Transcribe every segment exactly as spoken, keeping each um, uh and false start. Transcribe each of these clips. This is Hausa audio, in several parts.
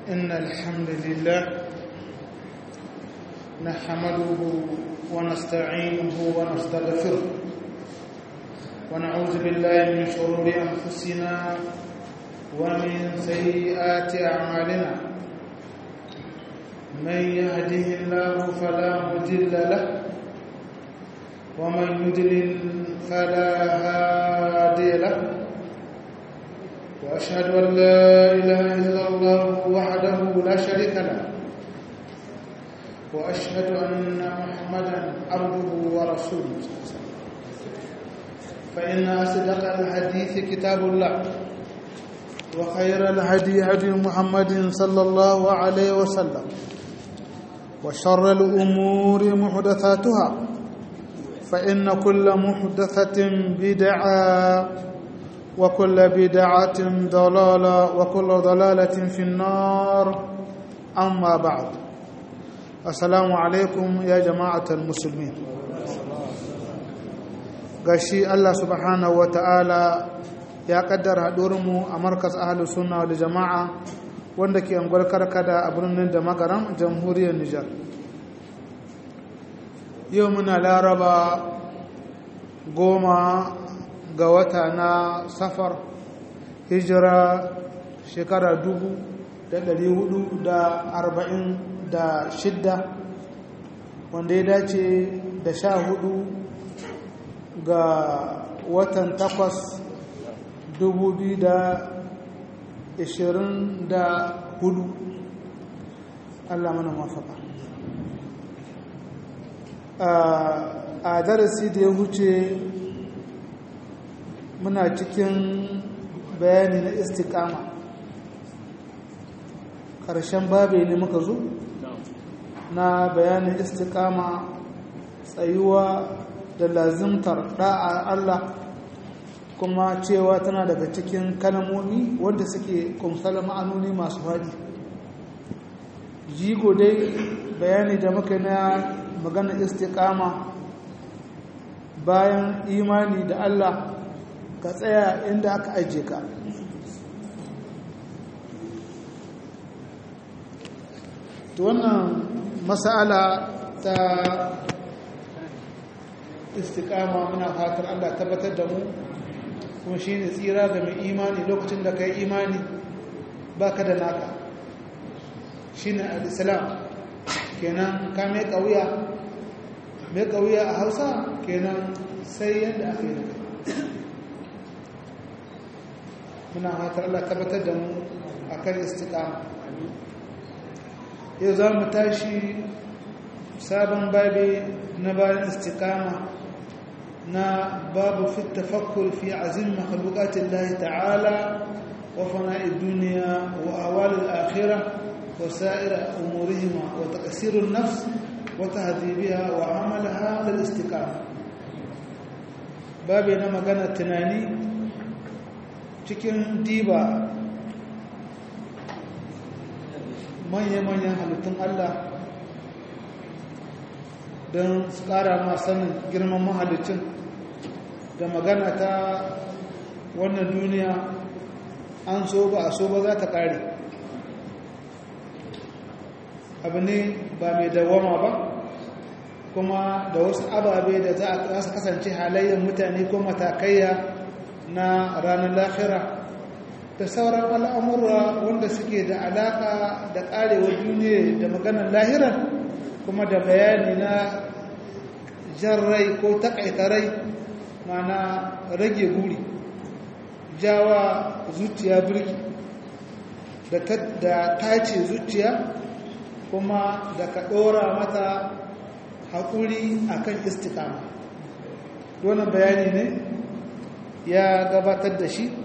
إن الحمد لله نحمده ونستعينه ونستغفره ونعوذ بالله من شرور أنفسنا ومن سيئات أعمالنا من يهده الله فلا مضل له ومن يضلل فلا هادي له وأشهد أن لا إله إلا الله وحده لا شريك له وأشهد أن محمدا عبده ورسوله فإن أصدق الحديث كتاب الله وخير الهدي هدي محمد صلى الله عليه وسلم وشر الأمور محدثاتها فإن كل محدثة بدعة وكل بدعة ضلالة وكل ضلالة في النار أما بعد السلام عليكم يا جماعة المسلمين gashi Allah subhanahu wa ta'ala ya kaddara haɗurinmu a markas ahalus sunna wal jama'a wanda ke angwar karkada a birnin da magaram jamhuriyar Nijar yau muna laraba goma ga wata na safar hijira shekara dubu da ɗari hudu da arba'in da shidda wanda ya dace da sha hudu ga watan takwas dubu biyu da ishirin da hudu Allah mana mafaka a darasi da ya huce muna cikin bayani na istiqama ƙarshen babe ne muka zo na bayanin istiqama tsayuwa da lazimtar da'a Allah kuma cewa tana daga cikin kalmomi wanda suke kumsala ma'anoni masu faɗi jigo dai bayani da muka na maganar istiqama bayan imani da Allah ka tsaya inda aka ajiye ka to wannan mas'ala ta istiqama muna fatar Allah tabbatar da mu kuma shine tsira ga mai imani lokacin da kai imani baka da naka shine al-islam kenan ka mai kauya mai kauya a Hausa kenan sai yanda aka yi muna fatar Allah tabbatar da mu akan istiqama yau za mu tashi sabon babi na bayan istiqama na babu fi tafakkur fi azim makhluqati Allah ta'ala wa fana'i dunya wa awal al-akhirah wa sa'ir umurihima wa taqsir an-nafs wa tahdhibiha wa amalaha lil istiqama babi na magana tunani cikin diba manya-manyan halittun Allah don su ƙara ma sanin girman mahalicin da magana ta wannan duniya an so ba a so ba za ta ƙare abu ne ba mai dawama ba kuma da wasu ababe da za a kasance halayyar mutane ko matakaiya na ranar lahira da sauran al'amura wanda suke da alaƙa da ƙarewar duniya da maganar lahirar kuma da bayani na jan rai ko taƙaita rai mana rage guri jawa zuciya birki da tace zuciya kuma da ka ɗora mata haƙuri akan istiqama wannan bayani ne ya gabatar da shi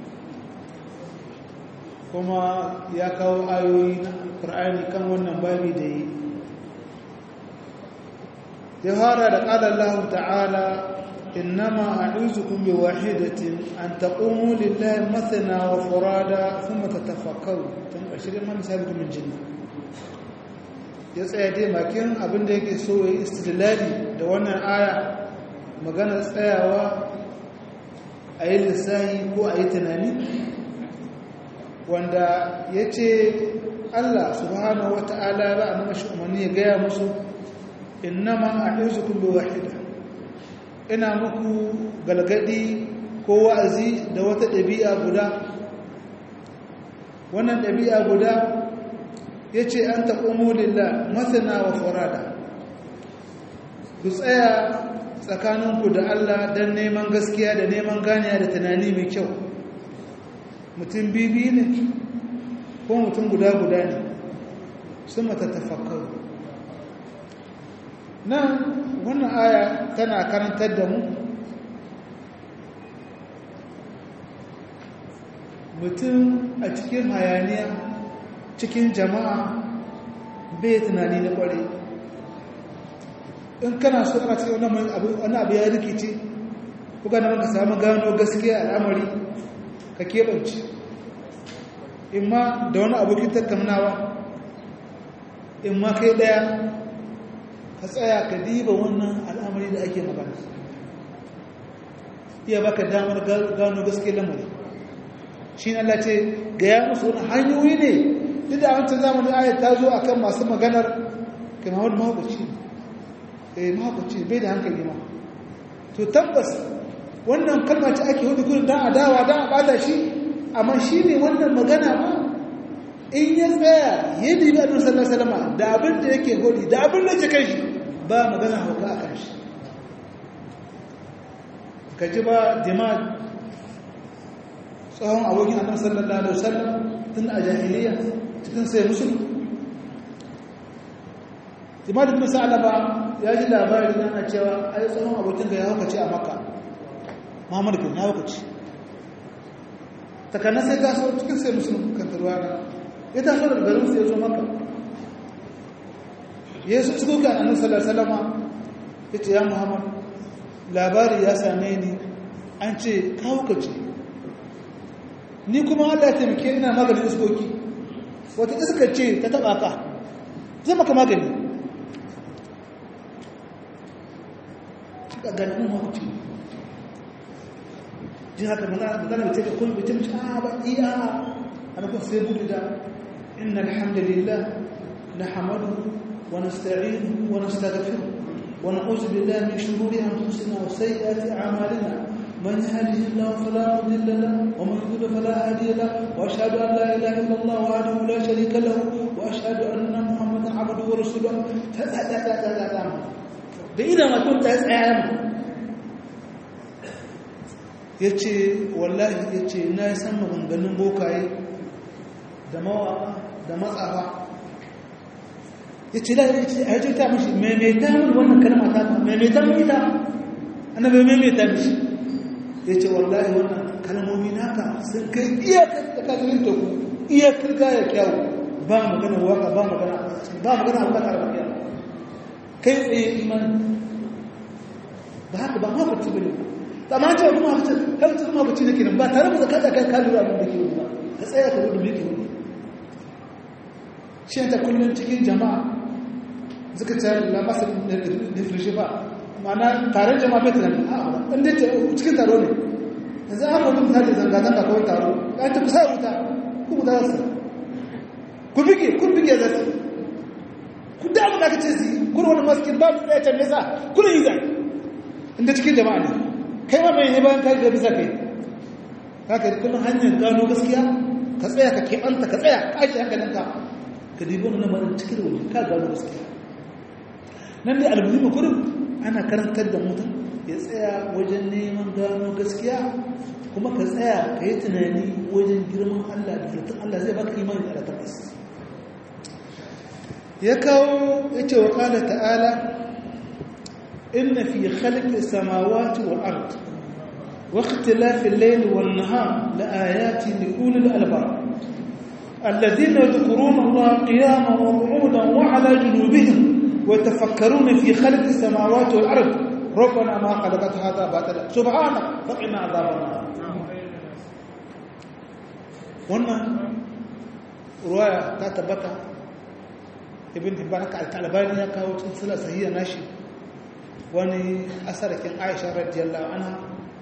kuma ya kawo ayoyi na Qur'ani kan wannan babi da yi ya fara da qala Allah ta'ala innama a'uzukum bi wahidatin an taqumu lillahi mathna wa furada thumma tatafakkaru tun ashirin man sabiqu min jinna ya tsaya dai makin abinda yake so ya istidlali da wannan aya magana tsayawa a yi lissahi ko a yi tunani wanda ya ce Allah subhanahu wata'ala ba a nama shi umarni ya gaya musu innama a'izukum bi wahida ina muku galgadi ko wa'azi da wata ɗabi'a guda wannan ɗabi'a guda yace an taqumu lillah mathna wa furada ku tsaya tsakaninku da Allah don neman gaskiya da neman ganiya da tunani mai kyau mutum bibi ne ko mutum guda-guda ne sun matattafakau nan wannan aya tana karantar da mu mutum a cikin hayaniya cikin jama'a bai tunani na kwarai in kana so kana cikin wani abu ya rikici kuka na ka samu gano gaskiya al'amari ka keɓance in ma da wani abokin tattaunawa in ma kai ɗaya ka tsaya ka diba wannan al'amari da ake magana iya baka damar gano gaskiya lamari shi ne Allah ce ga ya musu wani hanyoyi ne duk da wancan zamanin ayat ta zo akan masu maganar kamar mahaukaci eh mahaukaci bai da hankali ma to tabbas wannan kalma ce ake hudu gudun dan adawa dan a bata shi amma shi ne wannan magana ma in ya tsaya ya dibi annabi sallallahu alaihi wasallam da abin da yake hodi da abin da yake kai shi ba magana hauka a kan shi kaji ba jama'a tsohon abokin annabi sallallahu alaihi wasallam tun a jahiliya cikin sai musulmi jama'a da musa alaba ya ji labari na cewa ai tsohon abokin ga ya haukace a makka muhammad bin ya haukace takanar sai ta so cikin sai musulmi kan tarwa na ya taso daga garin sai ya zo makka yesu suka ga annabi sallallahu alaihi wasallam ya ce ya muhammad labari ya same ni an ce ka haukace ni kuma Allah ya taimake ina maganin iskoki wata iska ce ta taba ka zai maka magani ka ganin hukunci ji haka magana da take kun bitin ta ba iya ana kun sai budu da innal hamdalillah nahmaduhu wa nasta'inuhu wa nastaghfiruh wa na'udzu billahi min shururi anfusina wa sayyiati a'malina من يهده الله فلا مضل له ومن يضلل فلا هادي له واشهد ان لا اله الا الله وحده لا شريك له واشهد ان محمدا عبده ورسوله da ina mutum ta tsaya yace wallahi yace na san maganganun bokaye da mawaka da matsafa yace la yace aje ta mishi me me ta mun wannan kalma ta me me ta mun ita annabi me me ta mishi ya ce wallahi wannan kalmomi naka sun kai iyakar da kafirin ta ku iyakar gaya kyawu ba magana waka ba magana ba magana waka karfafiya kai tsaye imani ba haka ba mafarci bane ba ma ce wani mafarci har ta mafarci da kenan ba tare da kada kai ka lura abin da ke wani ba ka tsaya ka gudu miki wani shi ta kullum cikin jama'a suka ce la masal da firshi ba ma'ana taron jama'a bai tunanin a inda cikin taro ne yanzu an mutum misali zanga-zanga kawai taro an ta kusa wuta ku wuta za su ku bige kun bige za su ku damu da aka ce su kuna wani maskin ba mu tsaye can nesa kuna yi zai inda cikin jama'a ne kai ma mai ne bayan kai da bisa kai haka kullum hanyar gano gaskiya ka tsaya ka keɓanta ka tsaya ka ake hankalinka ka dibi wani lamarin cikin wani ka gano gaskiya nan dai almuhimmi kurin ana karantar da mutum ya tsaya wajen neman gano gaskiya kuma ka tsaya ka yi tunani wajen girman Allah da zaton Allah zai baka imani da tabbas ya kawo ya ce wa ƙala ta'ala inna fi khalqi samawati wal ard wa ikhtilafi al-layli wan nahar la ayatin li ulil albab alladhina yadhkuruna Allah qiyaman wa qu'udan wa 'ala junubihim ويتفكرون في خلق السماوات والأرض ربنا ما خلقت هذا باطلا سبحانك فقنا عذاب النار wannan ruwaya ta tabbata ibn hibban ka al-talabani ya kawo cikin sila sahiha nashi wani asarakin Aisha radiyallahu anha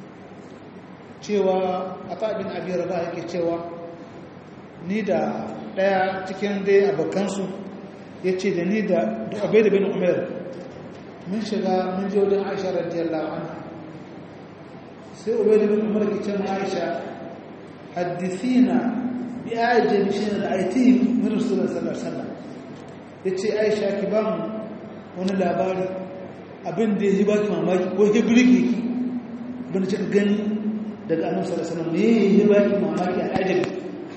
cewa Ata bin Abi Rabah yake cewa ni da ɗaya cikin dai abokansu ya ce da ni da abai da bin umar mun shiga mun je wajen aisha radiyallahu anha sai abai da bin umar ke ce ma aisha haddithina bi ajabi shi da aiti min rasulullah sallallahu alaihi wasallam yace aisha ki ba mu wani labari abin da ya baki mamaki ko ya burge ki bin ce gani daga annabi sallallahu alaihi wasallam me ya baki mamaki a ajabi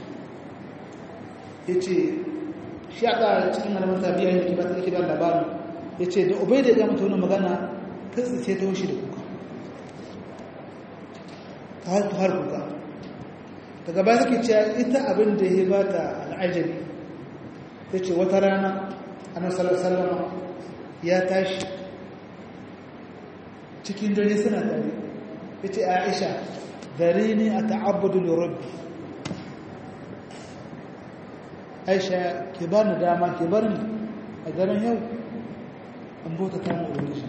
yace shi aka cikin malaman tabi'a yake ba take ba labarin yace da ubayda ya mutu wannan magana kai sai ta wuce da kuka ta har har kuka daga baya take cewa ita abin da ya bata al'ajabi tace wata rana annabi sallallahu alaihi wasallam ya tashi cikin dare suna tare yace Aisha darini ata'abbadu li rabbi Aisha ke ba ni dama ke bar ni a daren yau an bauta ta mu ubangiji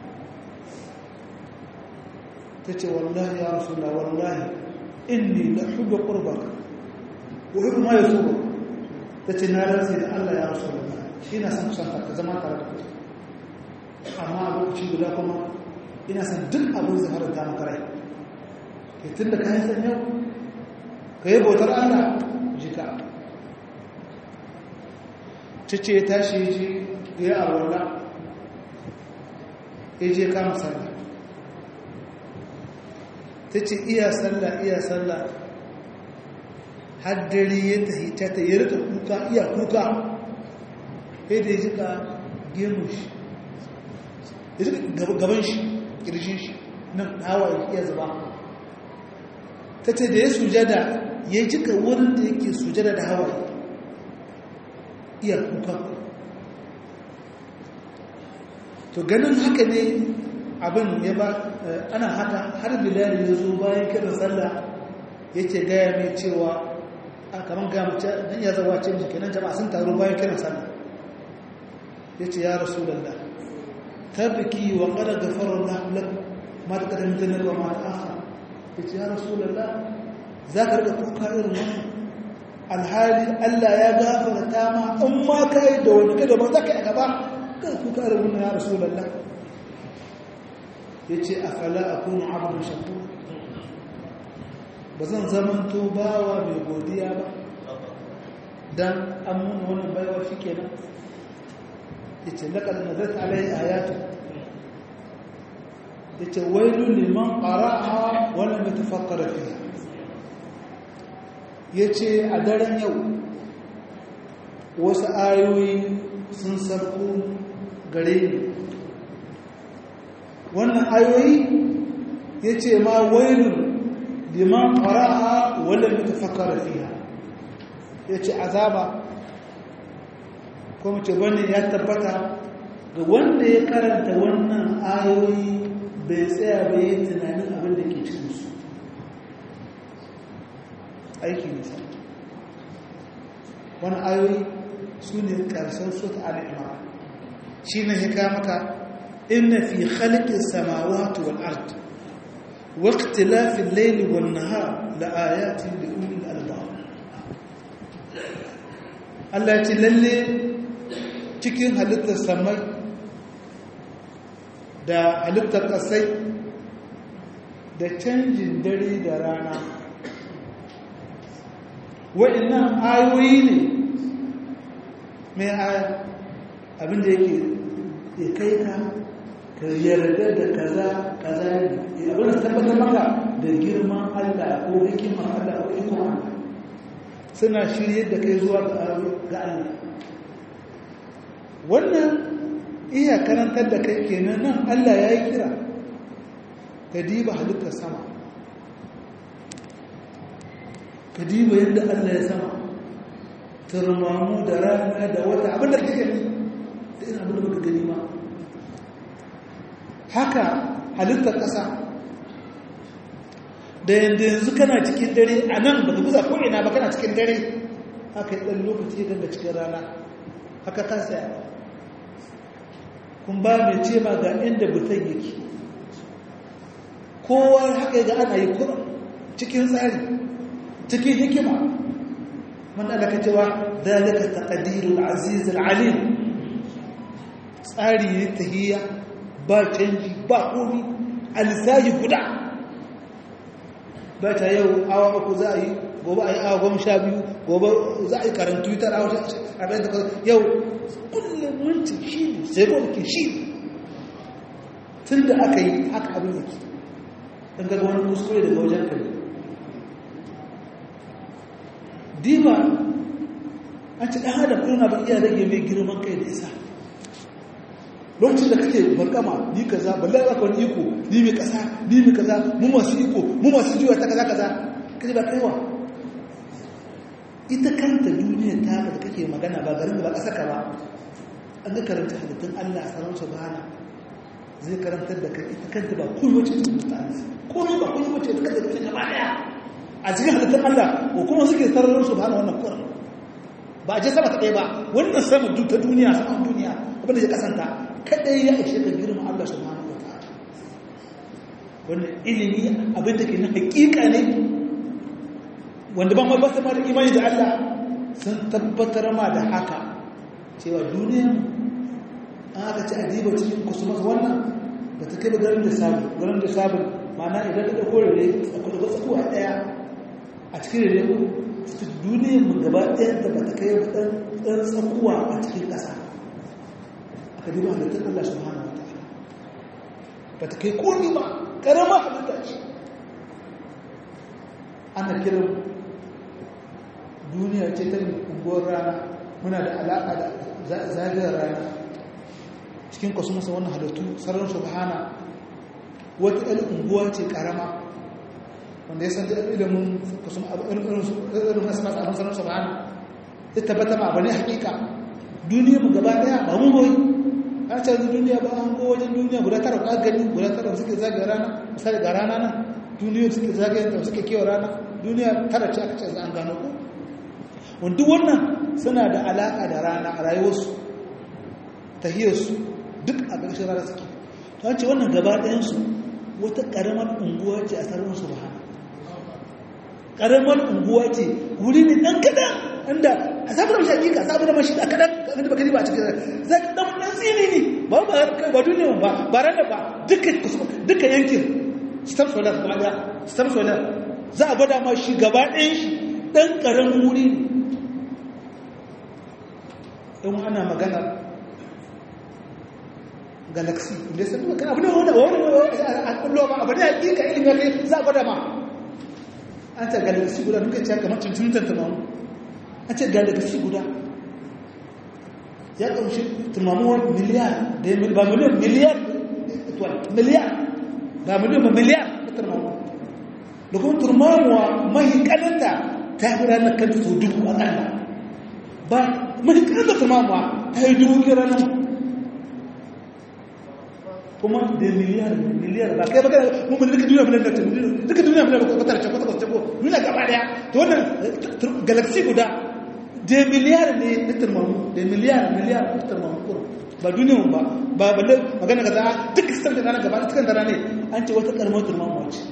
tace wallahi ya rasulullah wallahi inni la hubbu qurbaka wa hubbu ma yasubu tace na rantsi da Allah ya rasulullah ina son kusanta ka zama tare da kai amma a lokaci guda kuma ina son duk abin zai haranta maka rai ke tunda ka yi san yau ka yi bautar Allah jika tace ya tashi ji ya arwala ya je kama sallah ta ce iya sallah iya sallah haddari ya tahi ta ta yi rika kuka iya kuka ya da ya jika gemu shi ya jika gaban shi ƙirshin shi nan hawa ya iya zuba ta ce da ya sujada ya jika wurin da yake sujada da hawa iya kuka to ganin haka ne abin ya ba ana haka har bilal ya zo bayan kiran sallah yake gaya mai cewa a kaman ga mace dan ya zawa ce miki nan jama'a sun taru bayan kiran sallah yace ya rasulullah tabki wa qad ghafara Allah lak ma taqaddama min wa ma ta'akhkhar yace ya rasulullah zaka rika kuka irin wannan alhali Allah ya gafarta ma in ma kai da wani kada ba zaka yi gaba kai kuka irin wannan ya rasulullah ya ce a fala a kuna abin shakur ba zan zamanto bawa mai godiya ba don an muna wannan baiwa shi kenan ya ce laƙar na zai alai ayatu ya ce wailu liman ƙara'a wani mai tafakkara fiye ya ce a daren yau wasu ayoyi sun sarko gare ni wannan ayoyi ya ce ma wailun liman ƙara'a wadda mutu fakara fiya ya ce azaba kuma ce wani ya tabbata ga wanda ya karanta wannan ayoyi bai tsaya bai yi tunanin abin da ke cikinsu aiki nisa wani ayoyi su ne ƙarshen sota al'imara shi ne ya maka إن في خلق السماوات والأرض واختلاف الليل والنهار لآيات لأولي الألباب الله يتللي cikin halittar samai da halittar ƙasai da canjin dare da rana waɗannan ayoyi ne mai abinda yake ya kai ka ka yarda da kaza kaza ne abin da tabbatar maka da girman Allah ko hikimar Allah ko hikimar Allah suna shirye da kai zuwa ga Allah wannan iya karantar da kai kenan nan Allah ya yi kira ka diba halittar sama ka diba yadda Allah ya sama turmamu da rana da wata abin da kake gani da ina abin da muka gani ma haka halittar ƙasa da yadda yanzu kana cikin dare a nan ba ka buza ko'ina ba kana cikin dare haka yi ɗan lokaci ganga cikin rana haka ta tsaya kun ba mai ce ma ga inda butan yake kowa haka ga ana yi kura cikin tsari cikin hikima man Allah ka cewa zalika taqdirul aziz alim tsari ne tahiyya ba canji ba komi alisaji guda ba ta yau awa uku za a yi gobe a yi awa goma sha biyu gobe za a yi karin twitter a wajen abin da yau kullum minti shi ne sai ke shi tun da aka yi haka abin da ke ɗan gaga wani kuskure daga wajen kare dima an ci ɗan adam ɗin abin iya rage mai girman kai da isa lokacin da kake barkama ni kaza balle aka wani iko ni mai kasa ni mai kaza mu masu iko mu masu jiwa ta kaza kaza kaje ba kaiwa ita kanta duniya ta da kake magana ba garin ba kasa ka ba an ga karanta halittun Allah subhanahu subhana zai karantar da kai ita kanta ba komai wace ta mutane komai ba komai wace ta kanta da gaba daya a cikin halittun Allah ko kuma suke sararin subhana wannan Qur'an ba a je sama ta ɗaya ba wannan sama duk ta duniya sama duniya abin da ya kasanta kadai ya ishe ka girma Allah subhanahu wataala wannan ilimi abin da ke na hakika ne wanda ba mai basa ma da imani da Allah sun tabbatar ma da haka cewa duniya an aka ci adiba cikin kusurmas wannan ba ta kai da garin da sabu garin da sabu ma'ana idan ka ɗauko rere akwai da wasu kuwa ɗaya a cikin rere duniyar mu gaba ɗayan da ba ta kai ɗan tsakuwa a cikin ƙasa aka duba halittar Allah subhanahu wa ta'ala ba ta kai komi ba ƙarama halitta ce ana kiran duniya ce ta unguwar rana muna da alaƙa da zagayar rana cikin kwasumusa wannan halittu sararin subhana wata ɗan unguwa ce ƙarama wanda ya san da ilimin irin masu masu abin sararin subhana ya tabbata ma abu ne hakika duniya mu gaba ɗaya ba mu boyi an ce duniya ba an go wajen duniya guda tara ka gani guda tara suke zagaya rana misali ga rana nan duniya suke zagaya ta suke kewa rana duniya tara ce aka ce za an gano ku wanda wannan suna da alaka da rana a rayuwarsu tahiyarsu duk a ƙarshen rana suke ta ce wannan gaba ɗayansu wata ƙaramar unguwa ce a sararin su ba ƙaramar unguwa ce wuri ne ɗan kaɗan inda a sabu da mashi hakika sabu da mashi a kaɗan kaɗan da bakari ba a cikin za ka ɗan ɗan tsini ne ba ba duniya ba ba ranar ba duka yankin stam solar ba ɗaya stam solar za a gwada ma shi gaba ɗayan shi ɗan ƙaramin wuri ne in ana magana galaxy da sai kuma abu ne wanda wani a kullo ba abu ne hakika ilimin kai za a gwada ma an ta galaxy guda duka ce kamar tuntun tantamu an ce galaxy guda ya kamshi tumamuwar miliyar da ba miliyan miliyar miliyar ba miliyan ba miliyar da tumamuwa da kuma turmamuwa mahi kananta ta yi ranar kanta sau dubu a ƙalla ba mahi kananta turmamuwa ta yi dubu kira nan kuma da miliyar miliyar ba kai baka mun duka duniya mun da duka duniya mun da kwatar ce kwatar ce ko duniya gaba daya to wannan galaxy guda da miliyar ne na turmamu da miliyar miliyar na turmamu ko ba duniya ba ba balle magana kaza duk sistem da nan gaba cikin dara ne an ce wata karamar turmamu ce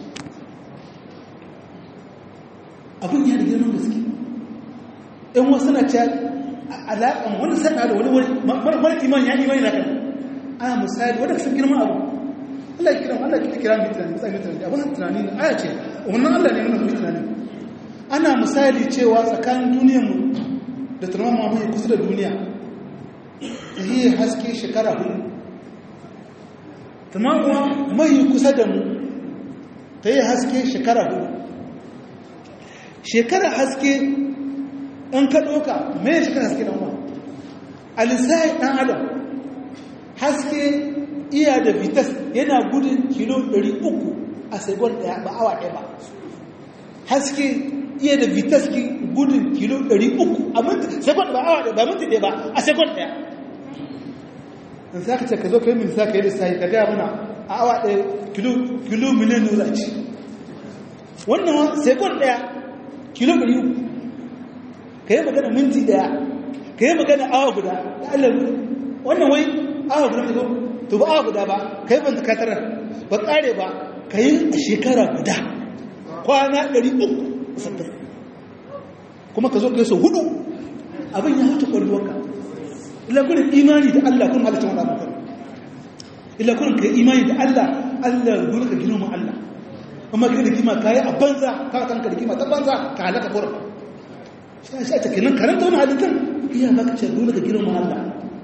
abun ya da girman gaske in wasu na ce alaƙan wani sana da wani wani wani imani ya imani na kan ana misali wadda sun girma abu Allah ya kira Allah ya kira mai tunani misali tunani abin tunani ne aya ce wannan Allah ne nuna mai tunani ana misali cewa tsakanin duniyarmu da tunanin mu mai kusa da duniya ta yi haske shekara hudu tunanin kuma mai kusa da mu ta yi haske shekara hudu shekara haske an ka ɗauka mai shekara haske ɗan wa alisai ɗan adam haske iya da vitas yana gudun kilo ɗari uku a segon ɗaya ba awa ɗaya ba haske iya da vitas ki gudun kilo ɗari uku a minti segon ba awa ɗaya ba minti ɗaya ba a segon ɗaya in za ka ce ka zo ka yi min sa ka yi lissahi ka gaya mana a awa ɗaya kilo miliyan nura ce wannan segon ɗaya kilo ɗari uku ka yi magana minti ɗaya ka yi magana awa guda da allah wannan wai awa guda ko to ba awa guda ba kai ban zakatarar ba kare ba kai a shekara guda kwana ɗari uku sattar kuma ka zo ka yi so hudu abin ya huce kwalwarka illa kurin imani da Allah kun halitta wani abin illa kurin ka yi imani da Allah Allah dole ka gina mu Allah amma ka rigima ka yi a banza ka kanka rigima ta banza ka halaka kurin shi shi ta kenan karanta wani halittar iya baka ce dole ka gina mu Allah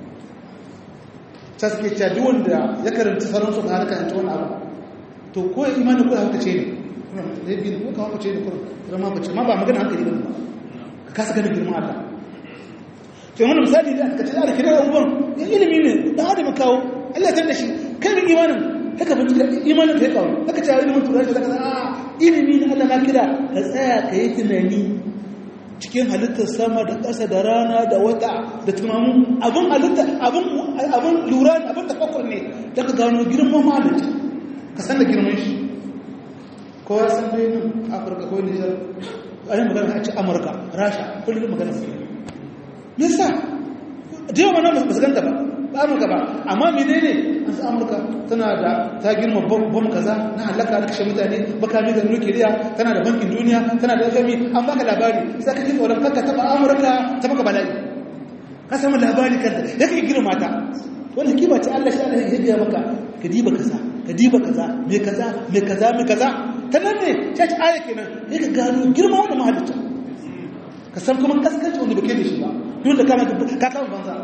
ta suke cewa duk wanda ya karanta sauran su ka halaka ta wani abu to ko imani ko haka ce ne ne bi ko ka haka ce ne kurin zama ba ce ma ba magana hankali ba ka kasa ganin girman Allah sai wani misali da aka ce ana kira abubuwan ya ilimi ne dan adam kawo Allah ya da shi kai min imanin haka ba imanin ka ya kawo haka ce ilimin turai da kaza a ilimi ne Allah na kira ka tsaya ka yi tunani cikin halittar sama da ƙasa da rana da wata da tunanin abin halitta abin abin lura abin tafakkur ne da ka gano girman mahalicci ka san da girman shi kowa san dai nan Afirka ko Nijar ayi magana a ci Amurka Rasha kullum magana su me yasa da yawa nan ba su ganta ba ba Amurka ba amma menene an san Amurka tana da ta girma bom kaza na halaka da kashe mutane makami da nukiliya tana da bankin duniya tana da gami an baka labari sai ka ji tsoron kanka taba Amurka ta baka bala'i ka samu labari kanta yake girma ta wannan kima ce Allah shi Allah ya gaya maka ka diba kaza ka diba kaza me kaza me kaza me kaza tanan ne sai ta aya kenan yake gano girma wannan mahalicci ka san kuma kaskanci wanda bake da shi ba duk da kana ka kawo banza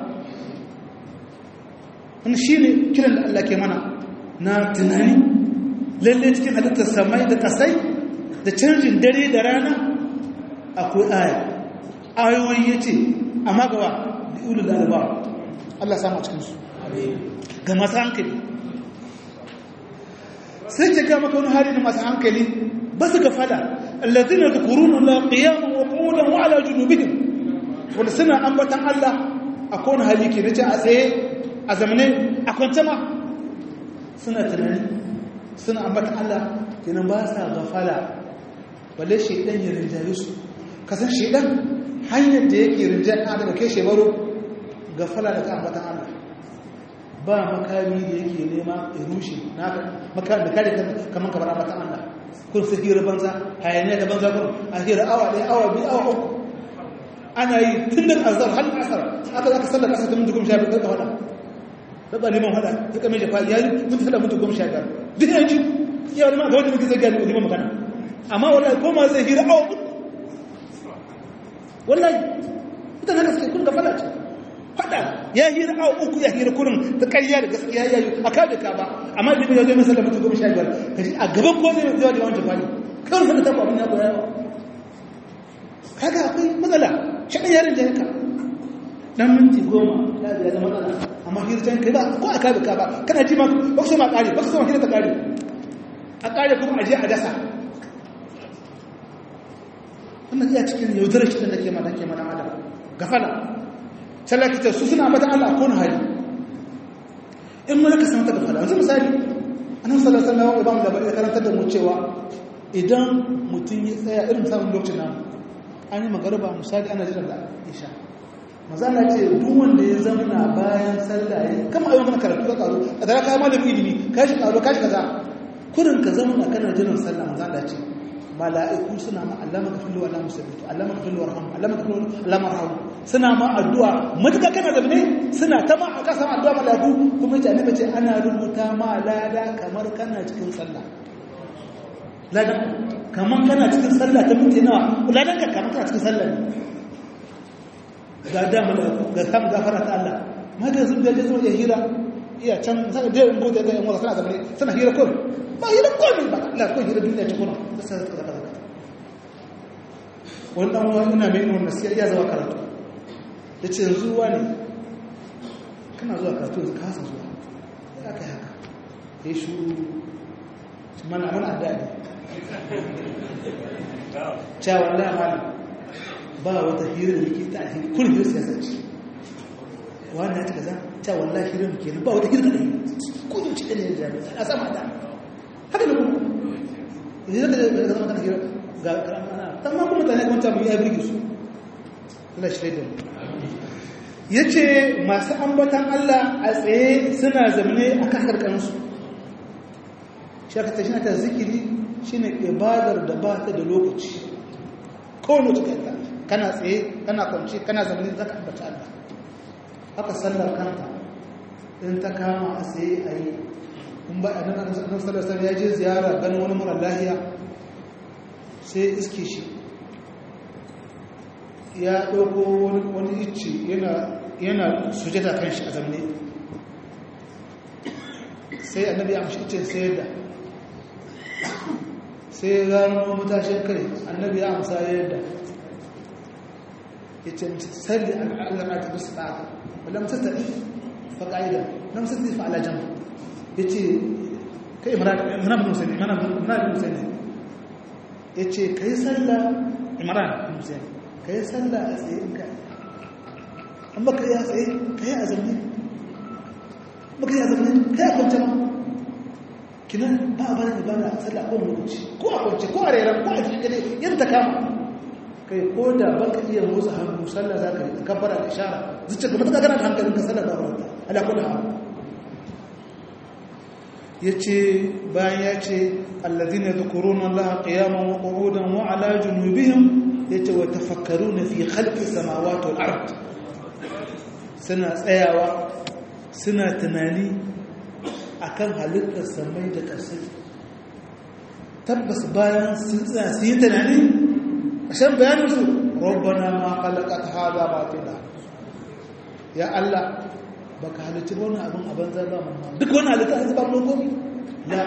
wannan shine kiran da Allah ke mana na tunani lalle cikin halittar samai da kasai da canjin dare da rana akwai aya ayoyi yace amma gawa da ulul albab Allah samu cikin su ga masu hankali sai ce ga maka wani hali da masu hankali ba su ga fada allazina yadhkuruna la qiyaman wa qu'udan wa ala junubihim wanda suna ambatan Allah a kowane hali ke nace a tsaye a zamane a kwance ma suna tunani suna ambatan Allah kenan ba sa gafala balle shedan ya rinjaye su kasan shedan hanyar da yake rinjaye da kai shebaro gafala daga ambatan Allah ba makami da yake nema ya rushe naka makami da kare kaman kamar ambatan Allah kun sai hira banza hayaniya da banza kun a hira awa ɗaya awa biyu awa uku ana yi tun da azhar har asar aka zaka sallar asar mun goma sha biyar ka fada daga neman hada duka mai jafa yayi mun sallar mun goma sha biyar duk yanzu iya wani ma ga wanda muke zai gani liman magana amma wallahi ko ma zai hira awa uku wallahi ita haka suke kun ga fada ce fada ya hira awa uku ya hira kurin ta ƙarya da gaskiya ya yi a kada ka ba amma da ya zo mai sallar mun goma sha biyar kaji a gaban ko zai zuwa da wancan fani kawai sai ta abin ya goya kaga akwai matsala shaɗin yarin da yanka ɗan minti goma ya biya da matsala amma hirtan kai ba ko a kabe ka ba kana ji ma ba ku so ma ƙari ba ku so ma hirta ƙari a ƙari kuma a je a dasa wannan iya cikin yaudarar shi da ke mana ke mana adam gafala salakita su suna mata Allah ko na hali in mun ka san ta gafala yanzu misali annabi sallallahu alaihi wasallam ya ba mu labari da karantar da mu cewa idan mutum ya tsaya irin samun lokacin nan an yi magarba misali ana jiran da isha mazana ce duk wanda ya zamana bayan sallah ya kama ayyukan kana karatu ka karo a tare ka malamin ilimi ka shi karo ka shi kaza kurin ka zamana kana jiran sallah mazana ce mala'iku suna ma allama ka fillu wala musabbitu allama ka fillu warham allama ka fillu allama rahmu suna ma addu'a mutuka kana da ne suna ta ma aka san addu'a mala'iku kuma ce annabi ce ana rubuta ma lada kamar kana cikin sallah ladan kaman kana cikin sallah ta minti nawa ladan ka kaman kana cikin sallah ga da malaiku ga kam gafara ta Allah maka sun da zuwa ya hira iya can sai da mun da yan wala sana da sana hira ko ba hira ko ba la ko hira duniya ta kuma sai ka kaza wannan wani ina mai wannan nasiya ya zawa karatu yace yanzu wani kana zuwa karatu ka san zuwa ya kai haka sai shu mana mana da cewa wallahi malam ba wata hira da yake ta hira kun hira siyasa ce wannan ta kaza cewa wallahi hira muke ba wata hira da ko da cikin ne da a sama da haka ne kuma idan da zama kana hira ga ana tamma kuma mutane kuma ta mu ya birge su Allah shi da yace masu ambatan Allah a tsaye suna zamne a kasar kansu shaka ta zikiri shine ibadar da ba ta da lokaci kowane tukanta kana tsaye kana kwance kana zamani zaka ambata Allah haka sallar kanta in ta kama a tsaye a yi in ba a nan annabi sallallahu alaihi ya je ziyara ganin wani mara lahiya sai iske shi ya ɗauko wani icce yana sujata kan shi a zamne sai annabi ya amshi iccen sai yadda sai ya gano matashin kai annabi ya amsa yadda ya ce salli al'adar ta bisu ɗaga wadda mutattali fa ƙa'ida na musattali fa ala jama ya ce kai imran bin musaini ya ce ka yi salla imran bin musaini ka yi salla a tsaye in ka an baka yi a tsaye ka yi a zamne baka yi a zamne ka yi a kwance ma kinan ba a bada ibada a sallah ko lokaci ko a kwance ko a rera ko a cikin gade yadda ta kama kai ko da baka iya motsa hannu sallah za ka yi kabbara da ishara zuciya kuma ta gana da hankalin ka sallah da wata ala kullu hal yace bayan yace alladhina yadhkuruna allaha qiyaman wa qu'udan wa ala junubihim yace wa tafakkaruna fi khalqi samawati wal ard suna tsayawa suna tunani akan halittar samai da ƙasai tabbas bayan sun tsaya su yi tunani a shan bayaninsu rabbana ma khalaqat hadha batila ya Allah baka halitta wannan abin a banza ba mamma duk wannan halitta an ba mu gobe la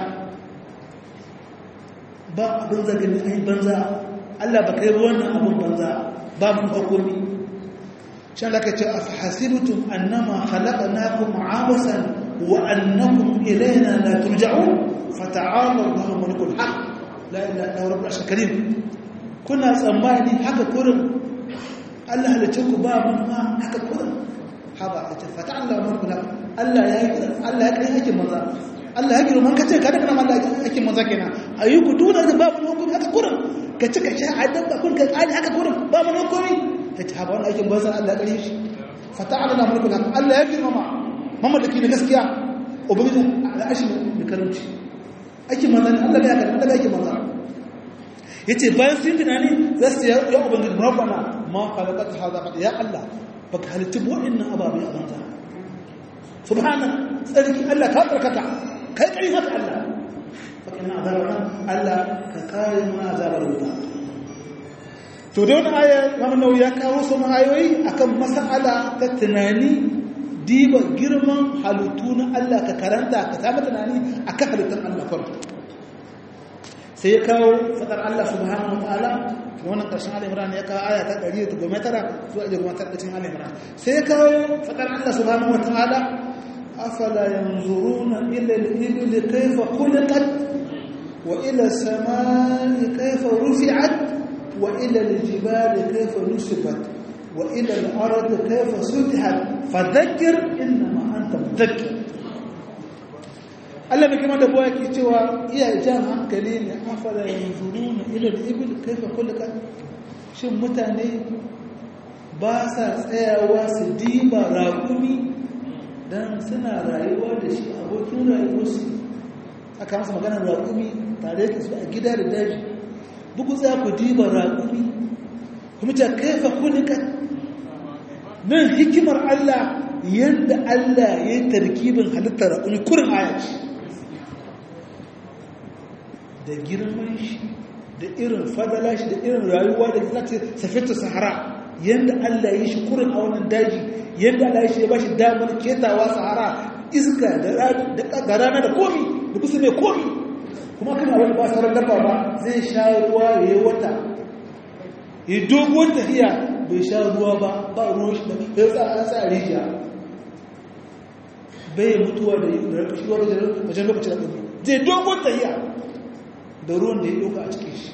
ba abin zagin ai banza Allah baka yi wannan abin banza ba mu hukumi shan laka ce afhasibtum annama khalaqnakum abasan وأنكم إلينا لا ترجعون فتعالى الله ملك الحق لا إله إلا هو رب العرش الكريم كنا تسمعني حكى كرم الله لتشكو باب ما حكى كرم حبا فتعالى الله ملك الحق الله يكرم الله يكرم يكرم مزا الله يكرم من كتير كذا كنا الله يكرم مزا كنا أيوك دون هذا باب الحكم حكى كرم كتير كتير عدم بكون كأني حكى كرم باب الحكم هتحبون يكرم مزا الله يكرم فتعالى الله ملك الحق الله يكرم ما mamadaki da gaskiya ubangiji al'ashi da karanci ake manzani Allah ya karanta da ake manza yace bayan sun tunani za su ya ubangiji rabbana ma khalaqat hadha ya Allah baka halitta wa'annan ababe a banza subhana tsarki Allah ka tsarkaka kai kai haka Allah baka na azaba Allah ka kare mu azabar wuta to da wannan aya Imam ya kawo su ayoyi akan mas'ala ta tunani diba girman halittu na Allah ka karanta ka samu tunani akan halittun Allah farko sai ya kawo fadar Allah subhanahu wataala wannan karshen al-Imran ya kawo aya ta ɗari da goma tara zuwa da goma tara cikin al-Imran sai ya kawo fadar Allah subhanahu wataala afala yanzuruna ila al-ibli kayfa khuliqat wa ila as-samai kayfa rufi'at wa ila al-jibali kayfa nusibat وإلى الأرض كيف سطحت فذكر إنما أنت مذكر Allah mai kama da buwa ke cewa iya jan hankali ne afala yanzuruna ila al-ibil kayfa khuliqat shin mutane ba sa tsayawa su diba raƙumi dan suna rayuwa da shi abokin rayuwarsu aka masa maganar raƙumi tare da su a gida da daji buku tsaya ku diba raƙumi kuma ta kayfa khuliqat nan hikimar Allah yadda Allah ya yi tarkibin halittar raƙumi kurin ayaci da girman shi da irin fadala shi da irin rayuwa da za ta safeta sahara yadda Allah ya yi shi kurin a wannan daji yadda Allah ya shi ya ba shi damar ketawa sahara iska da rana da komi da kusa mai komi kuma kana wani ba sauran dabba ba zai sha ruwa ya yi wata ya dogon tafiya bai sha ruwa ba ba ruwan shi da ya tsaya rijiya bai mutuwa da shi ruwa da wajen lokacin da ɗauki zai dogon tafiya da ruwan da ya ɗauka a cikin shi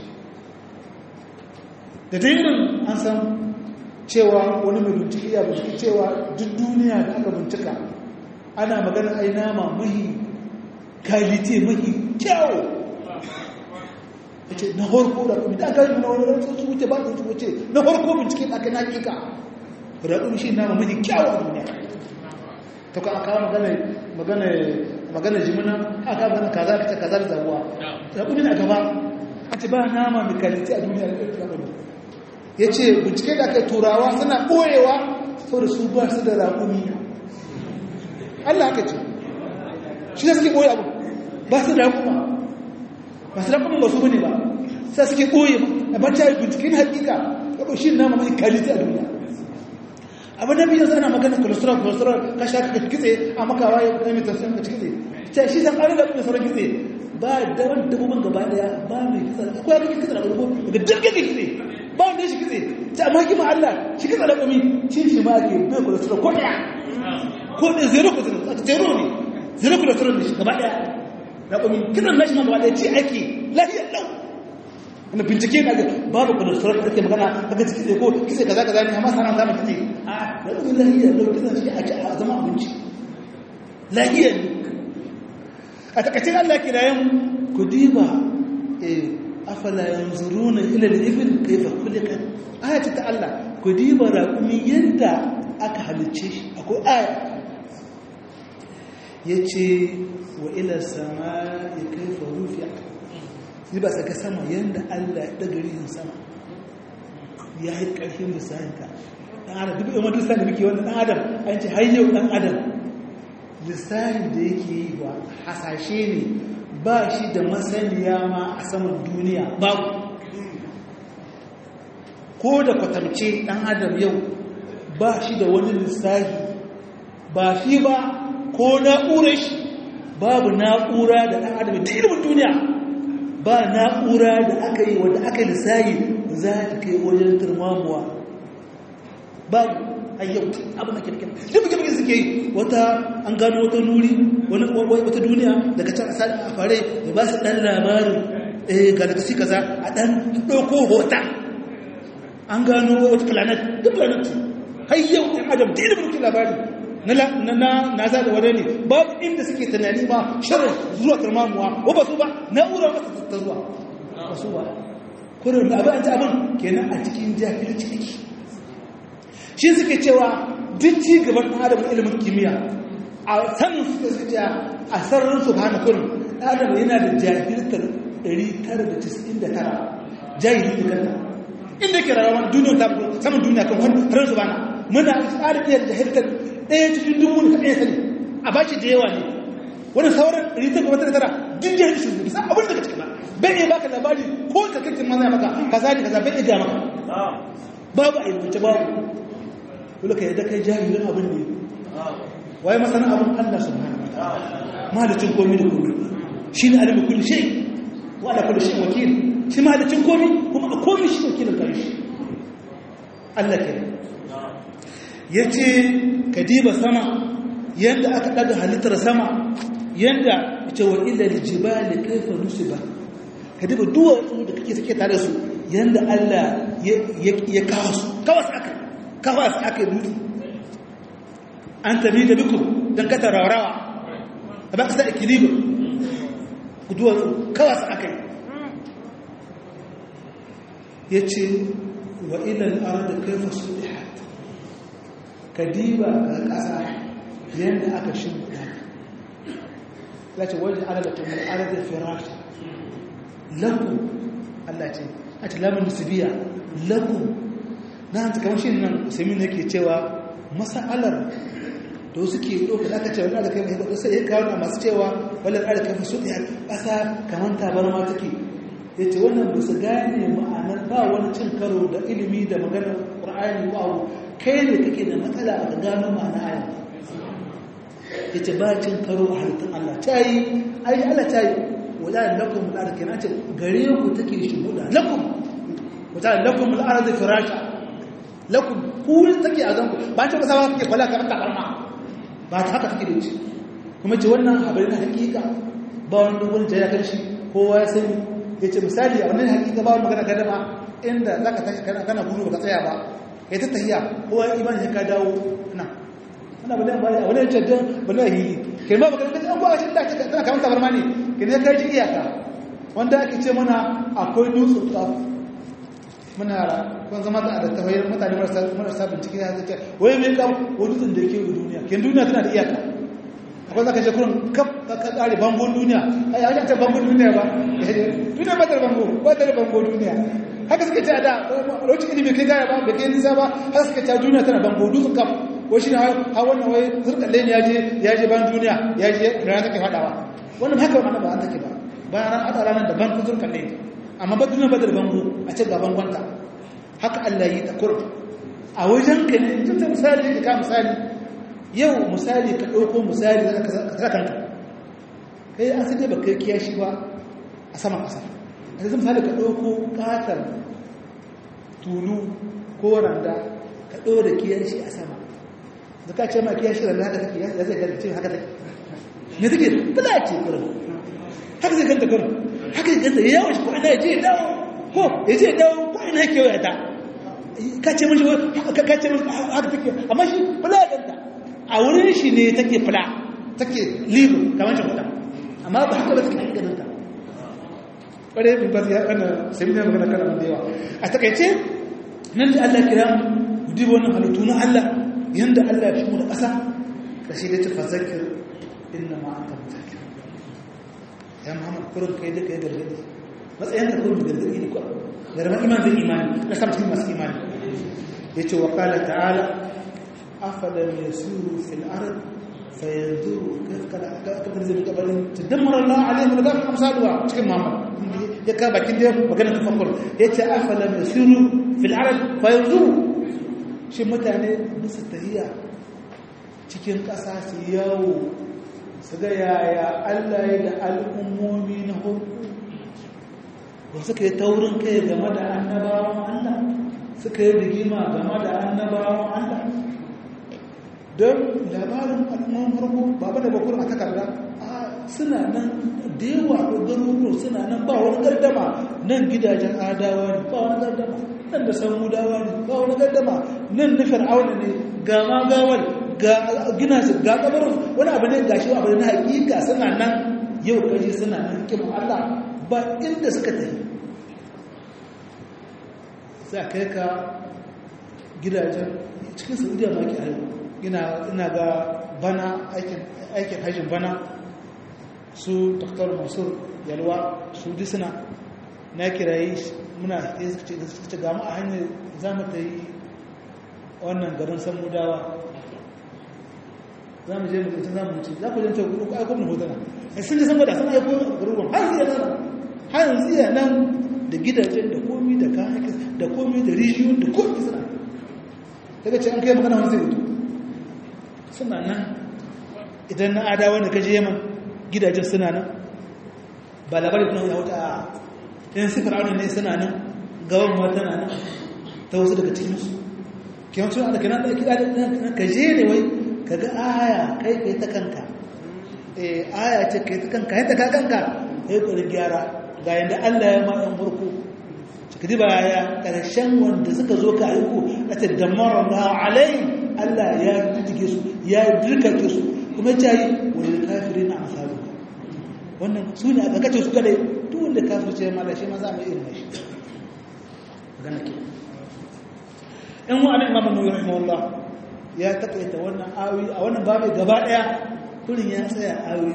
da ta yi nan an san cewa wani mai bincike ya bincike cewa duk duniya da aka bincika ana magana ai nama mahi kalite mahi kyawo ce na harko da kuma da gani na wani rantsu su wuce ba su wuce na harko bincike da aka nakika raɗin shi nama mafi kyawu a duniya ta ka aka magana magana magana jimina aka magana kaza ta kaza da zabuwa raɗin na gaba a ce ba nama mai kalite a duniya da ɗaya raɗin ya ce bincike da aka turawa suna ɓoyewa saboda su ba su da raƙumi Allah haka ce shi da suke ɓoye abu ba su da raƙuma ba su raƙuma ba su bane ba sai suke ɓoye a bacci a bincike na hakika ɗaɓo shi na mamaki kalita a duniya abu da biyu ana magana cholesterol cholesterol ka sha ka kitse a makawa ya kai mitar sun ka kitse ta shi san an da sauran kitse ba da wani dabbobin gaba daya ba mai kitse ko ya kike kitse da gaba daga dirge kitse ba wanda shi kitse ta amma kima Allah shi kitse da gumi cin shi ma ke bai cholesterol ko daya ko da zero cholesterol zero ne zero cholesterol ne gaba daya da gumi kitse na shi ma gaba daya ci aiki lafiya lau wanda bincike na babu cholesterol da ke magana daga kitse ko kitse kaza kaza ne amma sanan zamu kitse a da gumi lafiya lau kitse shi a zama abinci lafiya ne a takacin Allah kirayen ku diba afala yanzuruna ila al-ibil kayfa khuliqat ayati ta Allah ku diba raƙumi yanda aka halice shi akwai aya yace wa ila samaa'i kayfa rufi'at diba saka sama yanda Allah ya daga rin sama yayi ƙarfin misalinka dan adam duk umar lissafi da muke wannan dan adam an ce har yau dan adam lissafin da yake yi wa hasashe ne ba shi da masaniya ma a saman duniya babu ko da kwatance ɗan adam yau ba shi da wani lissafi ba shi ba ko na'urar shi babu na'ura da ɗan adam da ilimin duniya ba na'ura da aka yi wadda aka yi lissafi za ta kai wajen turmamuwa babu ayyau abin da kirkin duk bugi suke yi wata an gano wata nuri wata duniya daga can a fare da ba su dan labarin galaxy kaza a dan ɗauko hota an gano wata planet duk planet har yau ɗan adam da ilimin kirkin labari na nasa da wadda ne babu inda suke tunani ba shirin zuwa karmamuwa ko ba su ba na'ura ba ta zuwa ba su ba kurin da abin an ci abin kenan a cikin jahilci ake shi suke cewa duk ci gaban adam ilimin kimiyya a sanin suka suke cewa a sararin su hana kurin adam yana da jahiltar ɗari tara da casa'in da tara jahili da kanta inda ke rayuwa duniya ta saman duniya kan wani harin su bana muna tsarin iya jahiltar ɗaya cikin dubu da ɗaya sani a baki da yawa ne wani sauran ɗari tara da tara duk jahili su bisa abin da ka cika ba bai iya baka labari ko kakakin maza ya maka kaza ne kaza bai iya gaya maka babu a ilmance babu dole ka yadda kai jahilin abin ne waye masana abin Allah subhanahu wa ta'ala mahalicin komai da komai shine alimin kulli shay wa ala kulli shay wakil shi mahalicin komai kuma a komai shi wakilin kai shi Allah ke yace kadiba sama yanda aka daga halittar sama yanda yace wa ila aljibali kayfa nusiba kadiba duwatsu da kake sake tare su yanda Allah ya kawo su kawas aka kawas aka yi dutse an tabi da biku don kata raurawa a ba ka sa ikilibar duwatsu kawas aka yi ya ce wa ilal arda kaifa sulihat kadiba ga ƙasa yadda aka shimfiɗa ya ce wajen alalata mai arda firasha lakum Allah ce a ce lamun nisibiya lakum na hanta kamar shi nan usaimin yake cewa masa'alar da wasu ke ɗauka aka ce wani da kai mai sai ya kawo na masu cewa wadda da kai su ɗaya ƙasa kamar tabarma take ya ce wannan ba su gane ma'anar ba wani cin karo da ilimi da maganar ƙur'ani ba abu kai ne kake da matsala a gano ma'ana aya ya ce ba cin karo a halittun Allah ta yi ayi Allah ta yi wadda lakum al'arda kenan ce gare ku take shi buɗa lakum wadda lakum al'arda firasha lakum ku take a zanku ba ta kasa ba kake kwala kamar tabarma ba ta haka take da wuce kuma ce wannan habari na hakika ba wani dogon jaya kan shi kowa ya sani ya ce misali a wannan hakika ba magana kadama inda za ka tashi kana gudu ba ka tsaya ba ya ta tahiya kowa ya imani ya ka dawo na ana ba dan baya wani ce dan bala hili kai ma magana kace an ba shi da tana kamar tabarma ne kai ne kai ji iyaka wanda ake ce mana akwai dutsen tsaf muna kun zama da da tawayar mutane marasa marasa bincike ya ce wai me ka wudutun da yake duniya kin duniya tana da iyaka akwai zaka je kurun kaf ka kare bangon duniya ai an ta bangon duniya ba duniya ba ta bango ba ta bango duniya haka suka ce a da lokacin ilimi kai gaya ba bai kai nisa ba haka suka ce duniya tana bango dutsen kam wai shi ne ha wannan wai zurkalle ne ya je ya je ban duniya ya je rana take fadawa wannan haka wannan ba an take ba bayan ran ada ranar da ban ta zurkalle amma ba duniya ba da bango a ce gaban gwanta haka Allah yi ta kurba a wajen ka ne tun ta misali ka misali yau misali ka dauko misali da ka saka kanka kai an sai ba kai kiyashi ba a saman kasa a zai misali ka ɗauko ƙatar tulu ko randa ka ɗora kiyashi a sama da ka ce ma kiyashi randa haka take ya zai ganta ce haka take ne take fula ce kurin haka zai ganta kurin haka zai ganta yawon shi ko ina ya ce dawo ko ya ce dawo ko ina ya kewaya ta ka ce mashi ka ce mashi haka take amma shi fula ya ganta a wurin shi ne take fula take libo kamar shi fula amma ba haka ba take haka ganta ƙware bin ba ya ɗana sai ne magana kana da yawa a takaice nan da Allah kira mu duba wannan halittu na Allah yanda Allah ya fi mu da ƙasa da shi da tafa zakir inna ma anta mutakir ya Muhammad kurin kai da kai gargadi matsayin da kurin gargadi ne kurin garma iman da imani na samu cikin masu imani yace wa qala ta'ala afalam yasiru fil ard fayanzuru kayfa kana zai gabarin tadammara Allah alaihim wa la amsaluha cikin Muhammad ya ka bakin da magana ta fakkur yace afalam yasiru fil ard fayanzuru shi mutane musu tahiya cikin ƙasa su yawo su ga yaya Allah ya da al'ummomi na hudu ba suka yi taurin kai game da annabawan Allah suka yi rigima game da annabawan Allah don labarin al'umman farko ba ba da bakur a takarda suna nan da yawa ko garuruwa suna nan ba wani gardama nan gidajen adawa ne ba wani gardama nan da samudawa ne ba wani gardama nan na fir'auna ne ga magawar ga gina su ga kabarin wani abu ne gashi abu na hakika suna nan yau kaji suna nan kiman Allah ba inda suka tafi sai kai ka gidajen cikin saudiya ma ke haihu ina ga bana aikin hajjin bana su doktor mansur yalwa su disina na kirayi muna ce gamu a hanyar za mu ta yi wannan garin samudawa za mu je mu za mu wuce za ku janta gudu ko aiko mu hotuna a sun ji san gwada sun aiko garuruwan har zai nan har yanzu iya nan da gidajen da komi da kayan da komi da rijiyoyin da komi suna daga ce an kai magana wani zai rutu suna nan idan na adawa da kaji yaman gidajen suna nan ba labarin tunan ya wuta a yan sifar aunin ne suna nan gawan wata na nan ta wasu daga cikinsu kiyon suna da kanan da ake ɗaya ka je ne wai ka ga aya kai kai ta kanka aya ce kai ta kanka yadda ka kanka ya yi ƙwarin gyara ga yadda allah ya ma'an farko cika ba ya ƙarshen wanda suka zo ka aiko a ta damar na alayin Allah ya jijjige su ya dirkake su kuma ya yi wani kafiri na amsalu wannan su ne a kakace su kadai duk wanda kafirce ya mala shi ma za mu irin shi gana ke in wa'ana imamu nawawi rahimahullah ya takaita wannan awi a wannan babu gaba daya kurin ya tsaya awi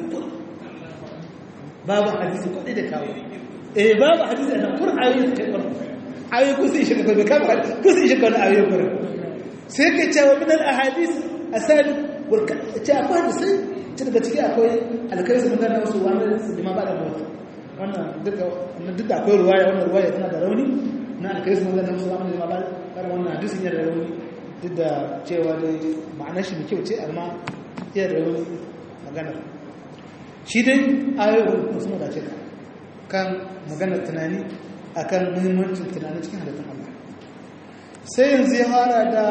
babu hadisi kwadai da kawo eh babu hadisi da kurin awi da kai awi kusa shi ka bai kafa kusa shi ka awi kurin sai ka cewa min al-ahadith asali wal ta akwai hadisi ta daga ciki akwai alkaisu mun gana wasu wannan su ma ba da mutu wannan duka wannan duka akwai ruwaya wannan ruwaya tana da rauni na alkaisu mun gana wasu wannan ma ba da wannan hadisi ne da rauni duk da cewa dai ma'anar shi mai kyau ce amma iya da rauni maganar shi dai ayoyin sun da cika kan maganar tunani akan muhimmancin tunani cikin halittun Allah sai yanzu ya fara da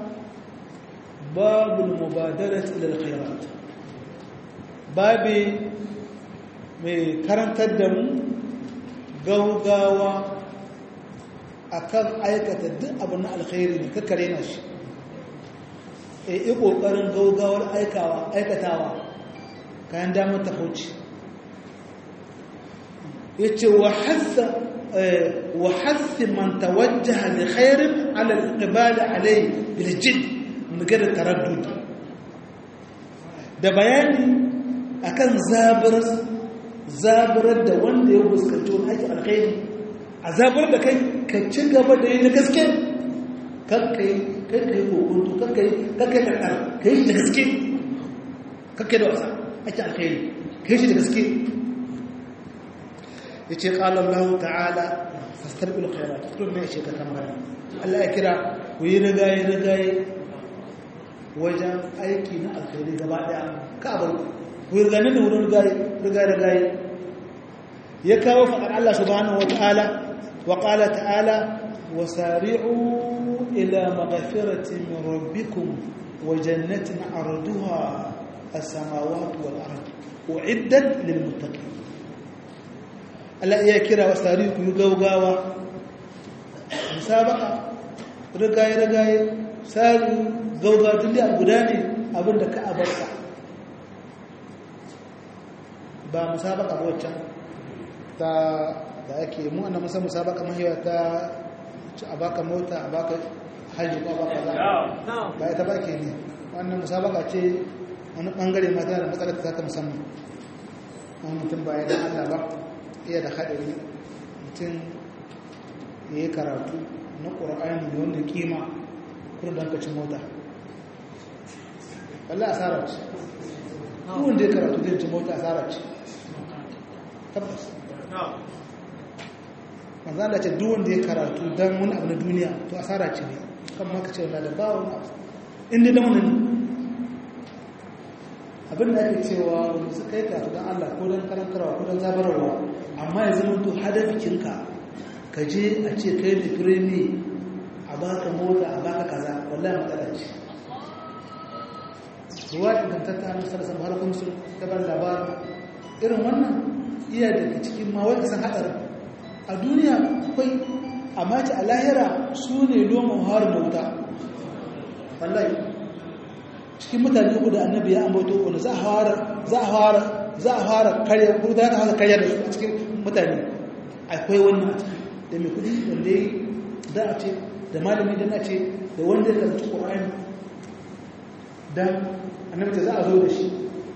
babul mubadarat ila alkhairat babi mai karantar da mu gaugawa akan aikata duk abu na alkhairi ne kakkare na shi e yi kokarin gaugawar aikawa aikatawa kayan damar ta hauci yace wa hassa وحث من توجه لخير على الإقبال عليه بالجد من غير التردد da bayani akan zabar zabarar da wanda ya fuskanci wani aikin alkhairi azabar da kai ka ci gaba da yi na gaske kakkai kakkai kokonto kakkai kakkai kakar ka yi da gaske kakkai da wasa ake alkhairi ka yi shi da gaske ya ce ƙalar lahu ta'ala fastarbil khairat to ne ce ka tambaya Allah ya kira ku yi rigaye rigaye wajen aiki na alkhairi gaba daya ka bar ku yi rigaye da wurin rigaye rigaye rigaye ya kawo faɗar Allah subhanahu wataala wa qala ta'ala wasari'u ila maghfiratin min rabbikum wa jannatin 'arduha as-samawati wal ard u'iddat lil muttaqin Allah ya kira wasari'u ku gaugawa musabaka rigaye rigaye sari gauga duk da guda ne abinda ka abarka ba musabaka ba waccan ta da ake mu annan musa musabaka mahiya ta a baka mota a baka hajji ko baka za ba ita ba ke ne wannan musabaka ce wani bangare mata da matsalar ta ta musamman wani mutum ba ya da Allah ba iya da haɗari mutum ya yi karatu na ƙura'ani da wanda kima kuma don kacin mota wallah asara ce wanda ya karatu zai ci mota asara ce tabbas manzana ce duk wanda ya karatu don wani abu na duniya to asara ce ne kan maka ce wanda da ba wani abu inda da wani ne abin da ake cewa wanda suka yi karatu don Allah ko don karantarwa ko don zabararwa amma ya zama to hadafikinka ka je a ce kai da firemi a baka mota a baka kaza wallahi matsala ce ruwa ingantatta na sarasa har kuma sun gabar labarin irin wannan iya daga cikin mawar kasan hadarin a duniya akwai amma ce a lahira su ne domin harin da wuta wallahi cikin mutane uku da annabi ya ambato wanda za a fara za a fara za a fara karya ko za ka fara karya da su a cikin mutane akwai wannan da mai kudi wanda ya da a ce da malami da na ce da wanda ya karanta ƙorani don annabi za a zo da shi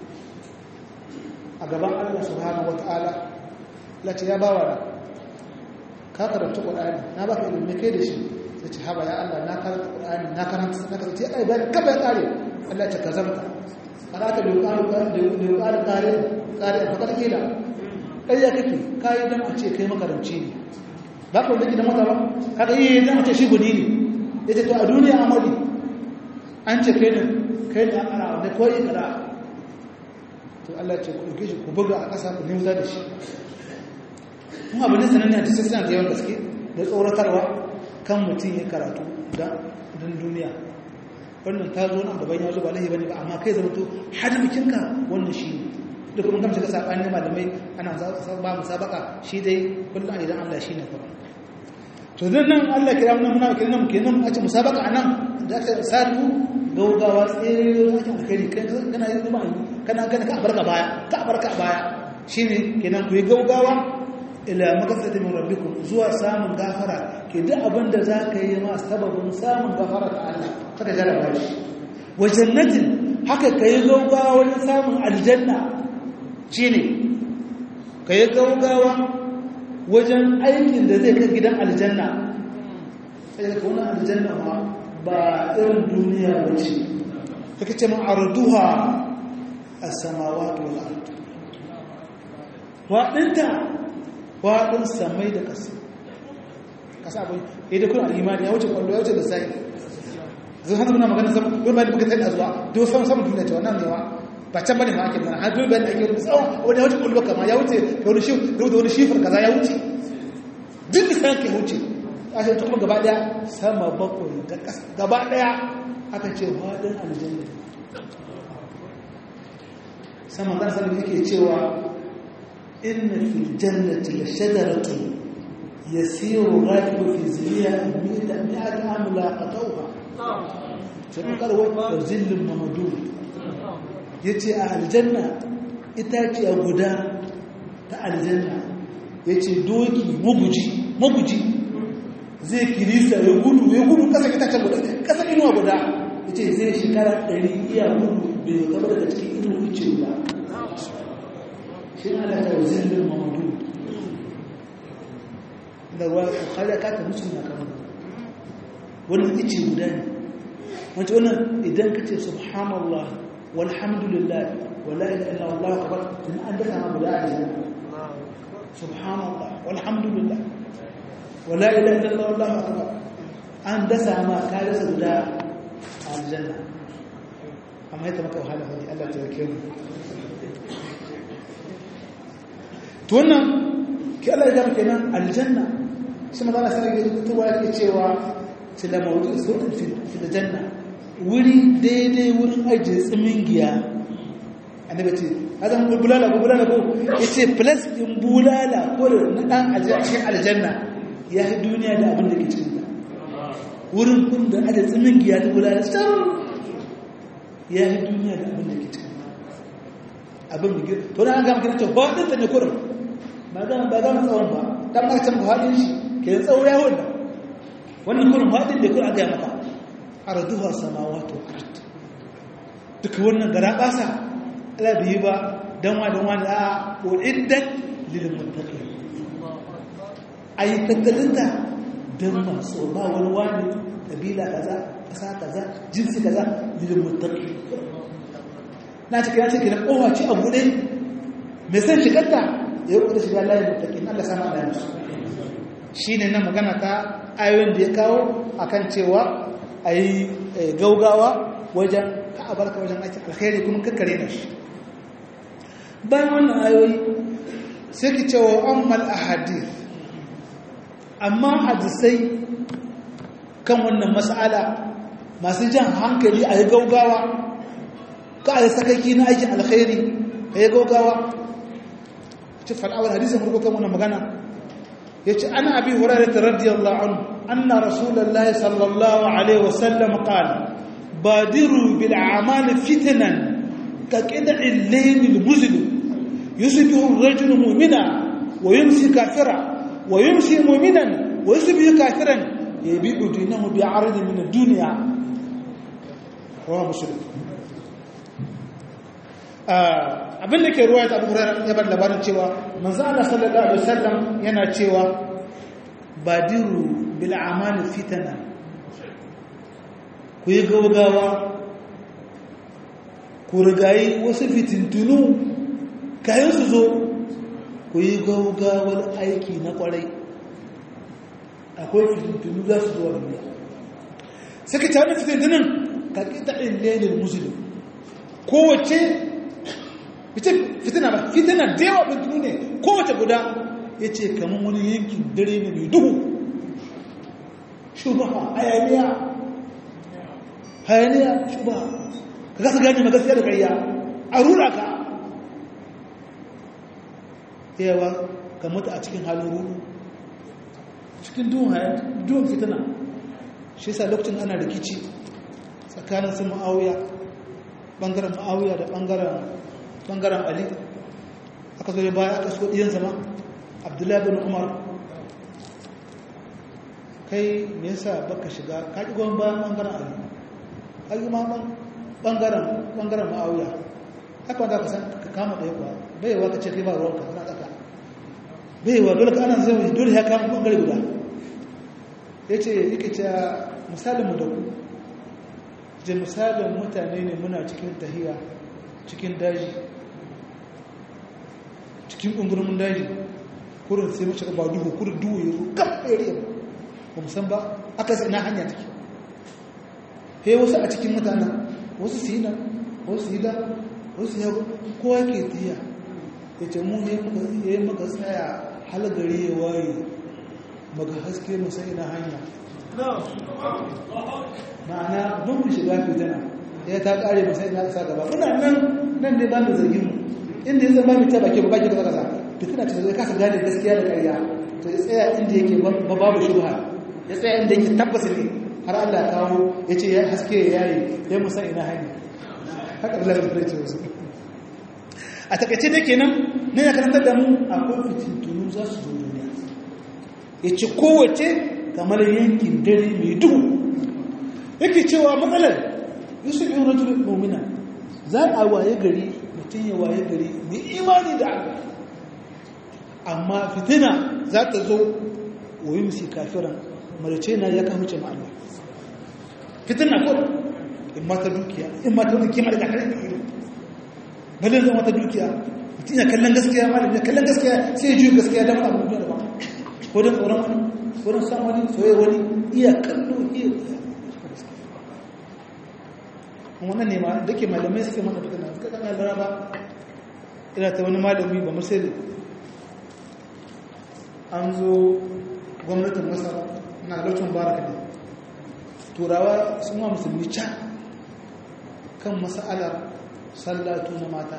a gaban Allah subhanahu wata'ala lati ya bawa da ka karanta ƙorani na baka ilimi kai da shi sai ce haba ya Allah na karanta ƙorani na karanta na karanta ya bayan kafa ya kare Allah ce kazamta karata da yuqalu da yuqalu kare kare fa kada kila kai ya kake kai dan a ce kai makaranci ne ba ka wanda gidan mota ba haka yi dan a ce shi gudi ne yace to a duniya amali an ce kai ne kai da ana da koyi kara to Allah ce ku dauke shi ku buga a ƙasa ku nuna da shi kuma abin da sanan ne da sai da yawan gaske da tsoratarwa kan mutum ya karatu da dan duniya wannan ta zo nan gaban ya zo ba lahi bane ba amma kai zama to hadabikinka wannan shi ne da kuma kamar shiga sabanin malamai ana ba mu sabaka shi dai kullum idan Allah shine kuma to dan nan Allah kira mun muna kira nan kenan a ce musabaka anan da aka sadu gaugawa tsere ake alkhairi kai kana yin zuma kana kana ka barka baya ka barka baya shine kenan ku yi gaugawa ila magafatin min rabbikum zuwa samun gafara ke duk abin da zaka yi ma sababin samun gafara ta Allah kada jaraba shi wa jannatin haka kai gaugawa wajen samun aljanna shine kai gaugawa wajen aikin da zai kai gidan aljanna sai ka wannan aljanna ma ba irin duniya bace kake ce mun arduha as-samawati wal ard wa dinta waɗin samai da ƙasa ƙasa abin ya da kuna imani ya wuce kwallo ya wuce da sai zai hannu muna magana sama don bayan bukatar da zuwa don samun samun duniya cewa nan newa ba can bane ma ake mana har don bayan da ake wani tsawon wani ya wuce kwallo kama ya wuce da wani shif da wani shifar kaza ya wuce duk da sayan ka wuce a shi kuma gaba ɗaya sama bakwai da ƙasa gaba ɗaya aka ce waɗin aljanna sama ɗan sanin yake cewa إن في الجنة لشجرة يسير الراكب في زلها مئة مئة عام لا قطوها فقال وظل ممدود يتي أهل الجنة إتاتي أبدا تأهل الجنة يتي دوكي مبجي مبجي زي كنيسة يقولوا يقولوا كذا كذا كذا كذا إنه أبدا يتي زي شكرا تريد يقولوا بقبل تشكي إنه يتشيلا shi ala ta zillin mamadu da ruwa bukhari ka ta muslim na kan wannan ice guda ne wato wannan idan kace subhanallah walhamdulillah wala ilaha illa allah akbar in an daka ma guda aljanna subhanallah walhamdulillah wala ilaha illa allah akbar an dasa ma ka dasa guda aljanna amma ita maka wahala ne Allah ta yake mu to wannan ki Allah ya ga kenan aljanna shi ma Allah sai ya tuwa yake cewa tila mawdu surun fi aljanna wuri daidai wurin ajiye tsimin giya annabi ce hadan bulala ko bulala ko yace plus din bulala ko na dan aljanna aljanna ya yi duniya da abin da ke cikin ta wurin kun da ajiye tsimin giya da bulala sai ya yi duniya da abin da ke cikin ta abin da ke to dan ga maka to ba din ta ne kurin ba ga ba ga tsawon ba dan ma can hadin shi ke tsawo ya wanda wannan kurin hadin da kurin ga maka arduha samawati wal ard duka wannan gara kasa Allah bai ba dan wa dan wani a uiddat lil muttaqin ay tattalinta dan masu ba wani wani kabila kaza kasa kaza jinsi kaza lil muttaqin na take ya take na kowa ci abu dai me san shigarta ya rubuta shiga Allah muttaqin Allah sama da shi shine nan magana ta ayoyin da ya kawo akan cewa a yi gaugawa wajen ta'abarka wajen aikin alkhairi kuma kakkare da shi bayan wannan ayoyi sai ki cewa ammal ahadith amma hadisai kan wannan mas'ala masu jan hankali a yi gaugawa ka a yi sakaki na aikin alkhairi a yi gaugawa ci fal'awar hadisin farko kan wannan magana ya ce ana abi hurairah radiyallahu anhu أن رسول الله صلى الله عليه وسلم قال بادروا بالأعمال فتنا كقطع الليل المظلم يصبح الرجل مؤمنا ويمسي كافرا ويمسي مؤمنا ويصبح كافرا يبيع دينه بعرض من الدنيا رواه مسلم abin da ke ruwaya ta Abu Hurairah ya bar labarin cewa manzo Allah sallallahu alaihi wasallam yana cewa badiru bil a'mal fitana ku yi gaugawa ku rigayi wasu fitintunu kayan su zo ku yi gaugawar aiki na kwarai akwai fitintunu za su zuwa duniya suka ce wani fitintunan ka ƙita illelin musulun kowace fitina ba fitina da yawa fitinu ne kowace guda ya ce kamar wani yankin dare ne mai duhu shubaha hayaniya hayaniya shubaha ka kasa gani magasiya da ƙarya a rura ka yawa ka mutu a cikin halin rudu cikin duhun fitina shi sa lokacin ana rikici tsakanin sun ma'auya ɓangaren ma'auya da ɓangaren ali aka zo baya aka so ɗiyan zama abdullahi bin umar kai me yasa baka shiga ka ƙi gwan bayan ɓangaren ali ka ƙi ma ɓangaren ma'auya haka wanda ka san ka kama ɗaya kuwa baiwa ka ce kai ba ruwanka kana tsaka baiwa dole ka ana zai dole ya kama ɓangare guda ya ce yake ce misalinmu da ku je misalin mutane ne muna cikin tahiya cikin daji cikin ƙungurumin daji kurin sai mace ba duhu kurin duhu ya zo kam ɗaya ba musan ba aka sai na hanya take he wasu a cikin mutanen wasu su yi nan wasu yi da wasu ya kowa ke tahiya ya ce mu ya yi maka tsaya halagari ya waye maga haske musai na hanya ma'ana don mu shiga fitina ya ta kare musai na sa gaba muna nan nan ne ba mu zargin mu inda ya zama mu ta bake ba bake kaza fitina ce zai kasa gane gaskiya da ƙarya to ya tsaya inda yake ba babu shubha ya tsaya inda yake tabbata ne har Allah ya kawo ya ce ya haske ya yayi ya musai na hanya haka Allah ya fara ce wasu a takaice da kenan ne ya karanta da mu akwai fitintunu za su zo duniya ya ce kowace kamar yankin dare mai duhu yake cewa matsalar yusuf yin rajulun mu'mina za a waye gari mutum ya waye gari mai imani da Allah amma fitina za ta zo wa yumsi kafiran marice na ya kahuce ma Allah fitina ko in mata dukiya in mata dukiya ma da kare ne balin da mata dukiya mutum ya kallon gaskiya malam ya kallon gaskiya sai ya juyo gaskiya dan abu da ba ko dan tsoron wani ko dan san wani soyayya wani iya kallo iya wannan ne ma dake malamai suke mana fitina suka kana laraba ina ta wani malami ba musulmi an zo gwamnatin masar na lokacin baraka ne turawa sun wa musulmi can kan mas'alar sallatu na mata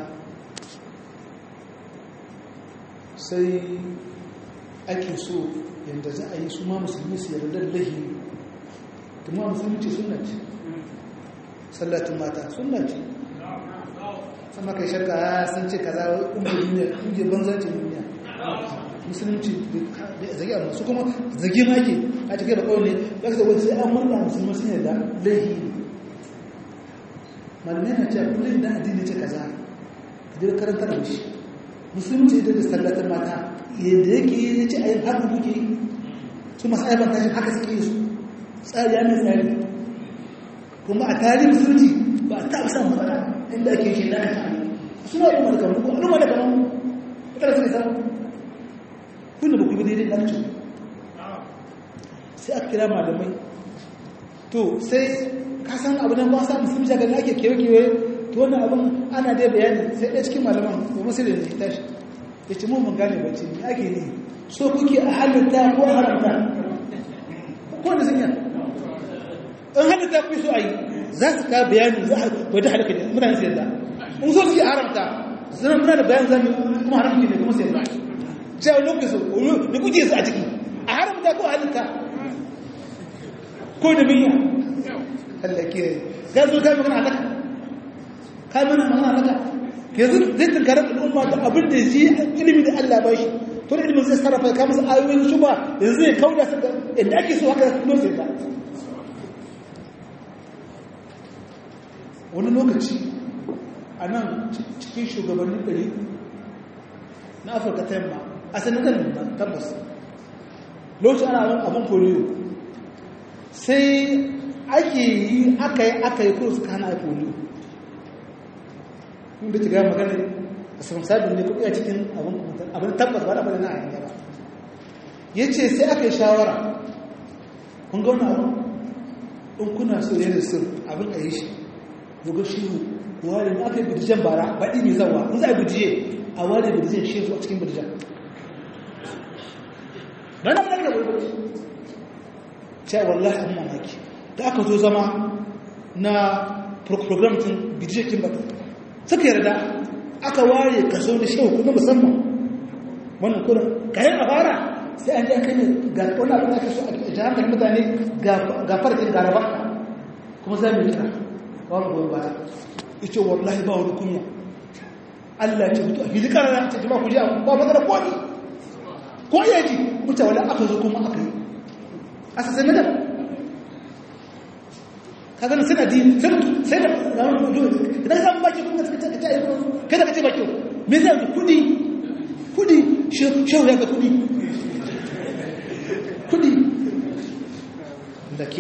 sai ake so yadda za a yi su ma musulmi su yarda lahi kuma musulmi ce sunna ce sallatun mata sunna ce sama kai shakka sun ce kaza umar duniya inje banzancin duniya musulunci da zage a masu kuma zage ma ke a cikin da kawai ne ya kasa wani sai an murna musulmi sun yarda lahi malamai na ce kullum da addini ce kaza ka jira karantar da shi musulunci da sallatun mata yadda yake yi ya ce a yin haka kuke yi su masu aibar tashin haka suke yi su tsari ya mai tsari kuma a tarihin musulunci ba a taɓa samun matsala inda ake shi da aka sami suna al'umma da kamar al'umma da kamar ita da suke samu kun da ba ku yi daidai ɗan cikin sai aka kira malamai to sai ka san abu nan ba sa musulunci ga ake kewa-kewa to wannan abin ana dai bayani sai ɗaya cikin malaman ba musulun da ya tashi ya ce mun gane bacci ne ake ne so kuke a halitta ko a haramta ko da sun yi in halitta ku so a yi za su ka bayani za a wadda halaka ne mutane su yadda in so suke haramta suna muna da bayan zami kuma haramta ne kuma su yadda cewa lokacin su da kuke su a ciki a haramta ko a halitta ko da miya hallake ga zo ka magana halaka ka mana magana halaka yanzu zai tunkarar al'umma da abin da shi ilimin da Allah ba shi to da ilimin zai sarrafa ka masa ayoyin shi ba yanzu zai kauda su da inda ake so haka lokacin da wani lokaci a nan cikin shugabannin ɗari na afirka ta yamma a senegal da tabbas lokacin ana abin polio sai ake yi aka yi aka yi kuro suka hana polio inda ta gaya magana a saman sabin ne kuɗi a cikin abin tabbas ba da bada na ayyana ba ya ce sai aka yi shawara kun ga wani abu in kuna so yana sir abin a yi shi yoga shi ware da aka yi bidijan bara baɗi mai zawa in za a bidiye a ware bidijan shi a cikin bidijan ba na mana da wani cewa wallahi an mamaki da aka zo zama na program din bidijan kin baɗi suka yarda aka ware kaso na shehu kuma musamman wannan kuna kayan a fara sai an ji aka yi ga wani abin da aka so a jihar da mutane ga farkin garaba kuma za mu yi kira ba mu goyi baya ita wallahi ba wani kunya Allah ce mutu a fili karara ce jima ku ji ba matsala ko ni ko iya ji mutu wani aka zo kuma aka yi a sassan nadar ka gani suna di sai da ranar kudu idan samun baki kuma suka ce a yi kada ka ce baki me zai kudi kudi shehu ya ga kudi kudi da ke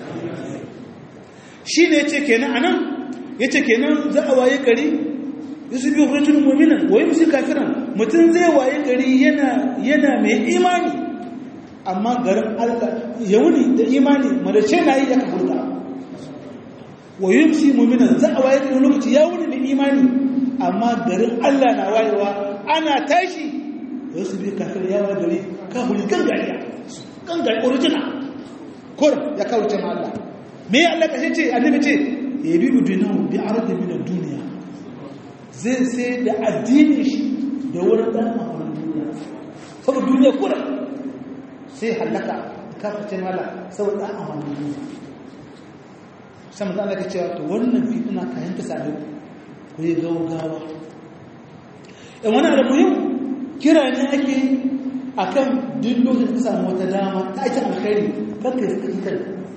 shi ne ce kenan anan ya ce kenan za a waye gari yusu biyu rajin mu'minan wa yumsi kafiran mutum zai waye gari yana yana mai imani amma garin Allah ya wuni da imani madace na yi ya kafurta wa yumsi mu'minan za a waye gari lokaci ya wuni da imani amma garin Allah na wayewa ana tashi yusu biyu kafir ya waye gari kafuri gangariya gangari original kur ya kawo ta Allah me Allah ka ce annabi ce yabi udinahu bi ardi min ad-dunya zai sai da addini shi da wurin dan amana duniya saboda duniya kura sai halaka ka fice mala saboda dan amana duniya sai manzo Allah ya ce to wannan fitina kayan ta sabe ku yi gaugawa in wannan da muhim kira ne ake akan duk lokacin da samu wata dama ta ake alkhairi kanka ya fitar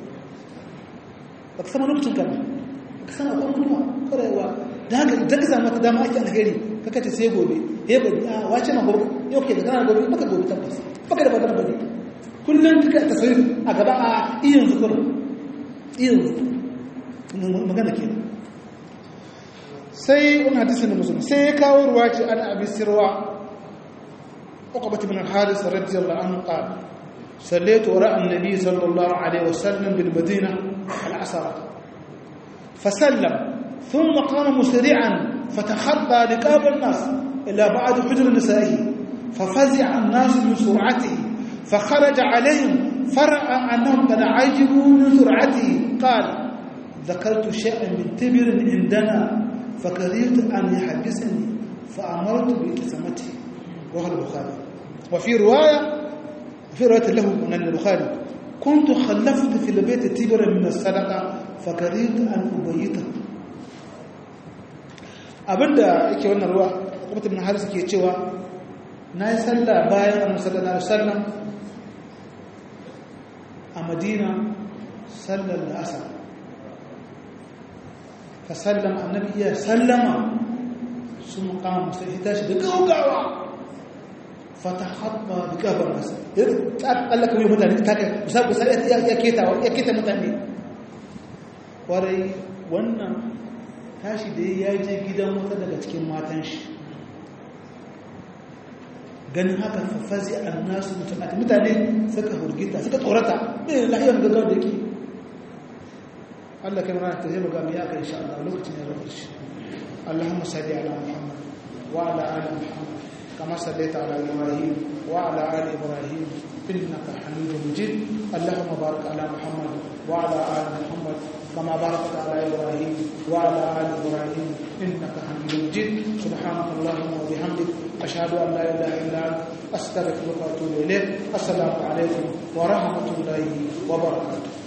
ba ka sama lokacin kan ka sama akwai kuma kwarewa da haka idan ka samu dama ake alheri kaka ce sai gobe ya gobe a wace ma gobe yau ke da kana gobe baka gobe tabbas baka da bazar bane kullum kika tasawuf a gaba a iyan zukur iyan magana ke sai wani hadisin da musulmi sai ya kawo ruwa ce ana abin sirwa uqbat ibn al-haris radiyallahu anhu qala sallaytu wara an-nabi sallallahu alaihi wasallam bil madina al-asr fa sallam thumma qama musri'an fatakhatta liqab an-nas ila ba'd hujr nisa'ihi ففزع الناس من سرعته فخرج عليهم فرأى أنهم قد عجبوا من سرعته قال ذكرت شيئا من تبر عندنا فكرهت أن يحدثني فأمرت بابتسامته رواه البخاري وفي رواية في رواية له من البخاري كنت خلفت في البيت تبرا من الصدقة فكرهت أن أبيته abinda yake wannan ruwa kuma ibn Haris ke cewa na yi sallah bayan annabi sallallahu alaihi wasallam a Madina sallar asar fa sallama annabi ya sallama sun kama sai ya tashi da gaugawa fatahabba bi kabar nas Allah kamar mutane ta kai musabu sai ya keta ya keta mutane warai wannan tashi da ya je gidan wata daga cikin matan shi ganin haka fafazi annasu mutane mutane suka hurgita suka tsorata bai lahiyar da zuwa da yake Allah kai mana ta zai ga mu ya kai insha Allah lokacin ya rubuta shi Allahumma salli ala Muhammad wa ala ali Muhammad kama sallaita ala Ibrahim wa ala ali Ibrahim innaka Hamidum Majid Allahumma barik ala Muhammad wa ala ali Muhammad kama barakta ala Ibrahim wa ala ali Ibrahim innaka Hamidum Majid subhanakallahumma wa bihamdik أشهد أن لا إله إلا أنت أستغفرك وأتوب إليك السلام عليكم ورحمة الله وبركاته